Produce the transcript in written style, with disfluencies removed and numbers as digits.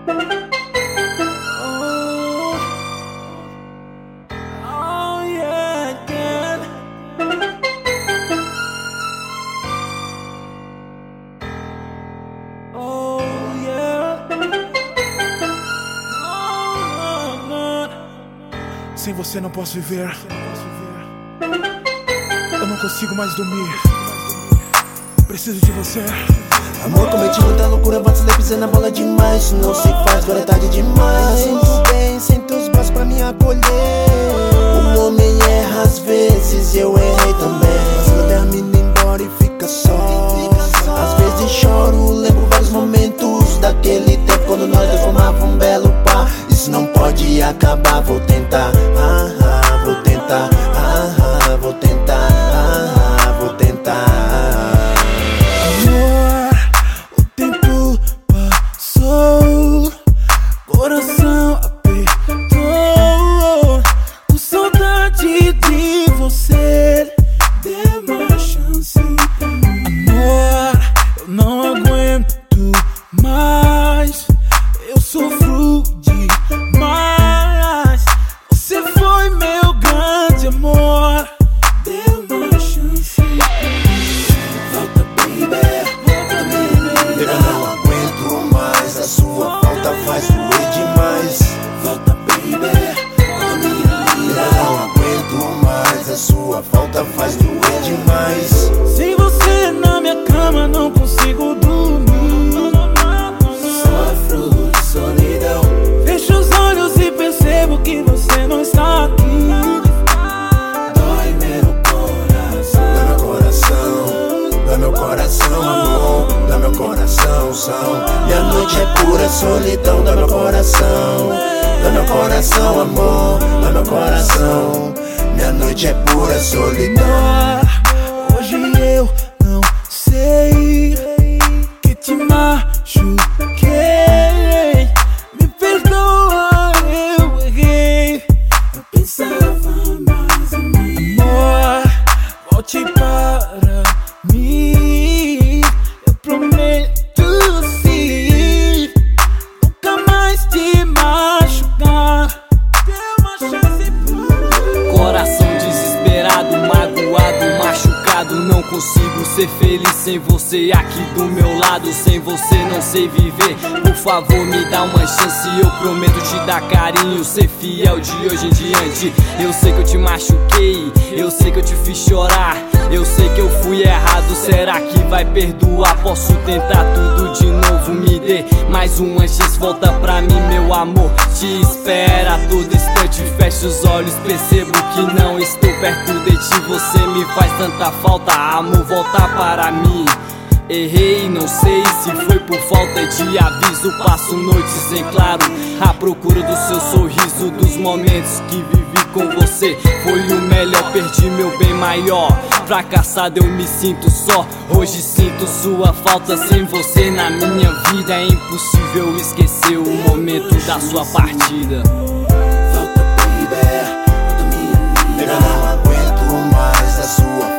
Sem você não posso viver. Eu não consigo mais dormir. Preciso de você. Amor, cometi muita loucura, bate pisando na bola demais. Isso não se faz, agora é tarde demais. Sinto bem, sinto os braços pra me acolher. O homem erra às vezes, eu errei também. Mas eu termino embora e fica só. Às vezes choro, lembro vários momentos daquele tempo quando nós dois formávamos um belo par. Isso não pode acabar, vou tentar, vou tentar, vou tentar, vou tentar. Amor, o tempo passou, coração apertou, com saudade de você. Dê uma chance pra mim. Amor, eu não aguento mais, eu sofro demais. Você foi meu grande amor. Dê uma chance pra mim. Volta, baby, volta, baby. Eu não aguento mais, a sua falta faz doer demais. Volta, baby, volta, minha linda. Eu não aguento mais, a sua falta faz doer demais. Sem você na minha cama não consigo dormir. Sofro de solidão. Fecho os olhos e percebo que você não está aqui. Dói meu coração. Dá meu coração, dá meu coração, amor. Dá meu coração, são. Minha noite é pura solidão. Dá meu coração, dá meu coração, amor. Dá meu coração. Minha noite é pura solidão. Hoje eu não sei que te machuquei. Me perdoa, eu errei. Eu pensava mais em mim. Amor, volte para mim. Eu prometo sim, nunca mais te machucar. Dê uma chance pra mim. Coração desesperado, magoado, machucado. Não consigo ser feliz sem você aqui do meu lado. Sem você não sei viver. Por favor, me dá uma chance. Eu prometo te dar carinho, ser fiel de hoje em diante. Eu sei que eu te machuquei, eu sei que eu te fiz chorar. Eu sei que eu fui errado, será que vai perdoar? Posso tentar tudo de novo, me dê mais uma chance. Volta pra mim, meu amor, te espera a todo instante. Fecho os olhos, percebo que não estou perto de ti. Você me faz tanta falta, amor, volta para mim. Errei, não sei se foi por falta de aviso. Passo noites em claro, à procura do seu sorriso. Dos momentos que vivi com você, foi o melhor, perdi meu bem maior. Fracassado eu me sinto só, hoje sinto sua falta. Sem você na minha vida é impossível esquecer o momento da sua partida. Volta, baby, volta, minha linda. Eu não aguento mais, a sua